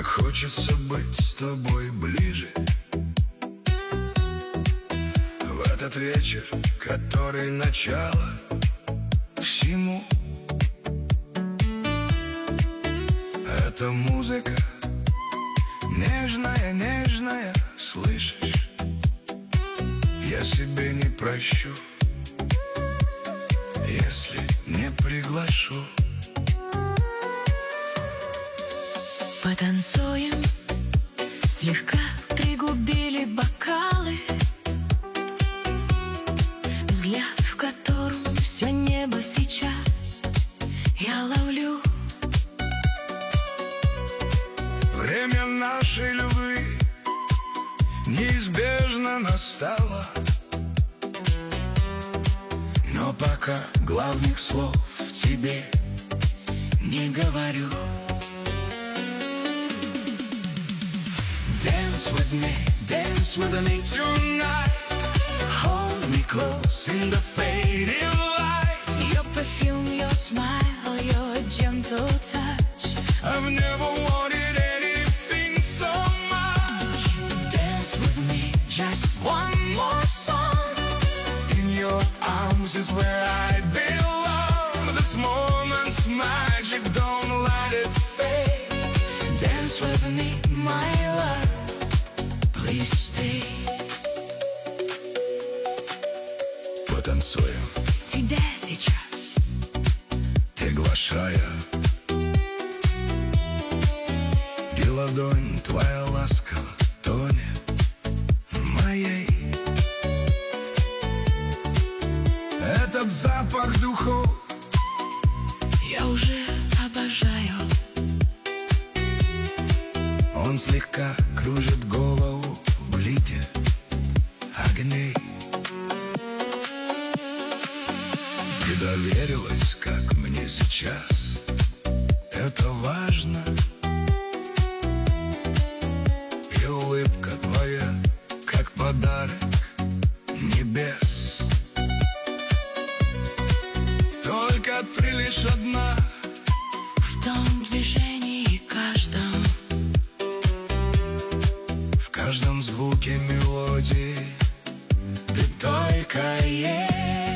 Как хочется быть с тобой ближе в этот вечер, который начало всему. Эта музыка нежная, нежная, слышишь? Я себе не прощу, если не приглашу. Потанцуем, слегка пригубили бокалы, взгляд, в котором все небо сейчас я ловлю. Время нашей любви неизбежно настало, но пока главных слов тебе не говорю. Dance with me tonight. Hold me close in the fading light. Your perfume, your smile, your gentle touch. I've never wanted anything so much. Dance with me, just one more song. In your arms is where I belong. This moment's magic, don't let it fade. Dance with me, my love, please stay. Потанцуем, Тебя сейчас приглашая, и ладонь твоя ласкова тонет в моей. Этот запах духов я уже обожаю. он слегка кружит голову в блике огней. Ты доверилась, как мне сейчас это важно, и улыбка твоя, как подарок небес. Только ты лишь одна В том движении каждом, в каждом звуке мелодии, ты только есть.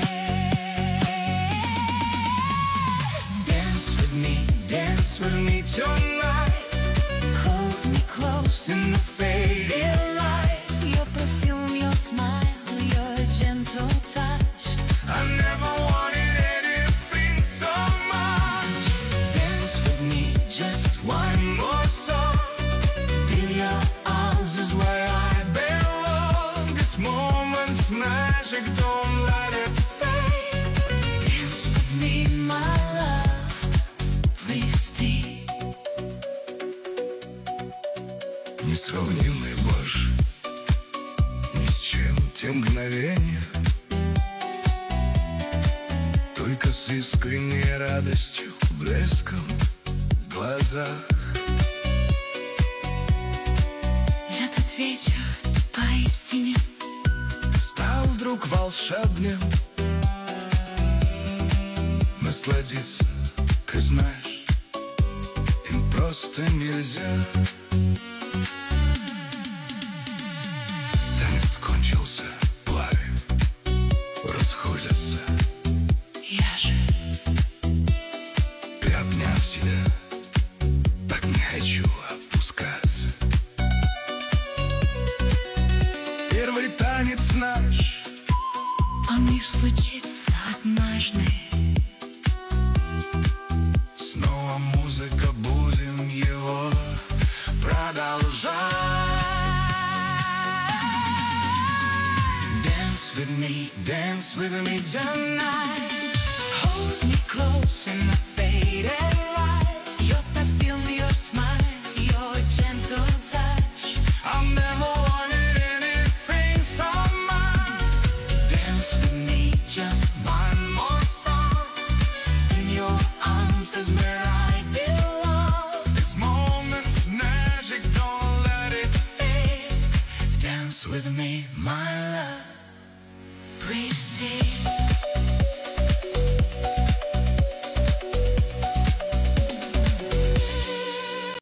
Dance with me tonight. hold me close In the fading light. Your perfume, your smile, your gentle touch. I never wanted anything so much. Dance with me, Just one more song. in your arms This is where I belong. This moment's magic, don't let it fade. Dance with me, my love, please stay. Несравнимый больше ни с чем те мгновения, только с искренней радостью, блеском в глазах. Этот вечер поистине Стал вдруг волшебным. Насладиться, ты знаешь, им просто нельзя. Танец кончился, пламя расходятся. я же Приобняв тебя, так не хочу опускаться. Первый танец наш, он лишь случится однажды. снова музыка, будем его продолжать. Dance with me tonight. Hold me close in the faded light. Your perfume, your smile, your gentle touch. I've never wanted anything so much. Dance with me, just one more song. In your arms is where I belong. This moment's magic, don't let it fade. Dance with me, my love.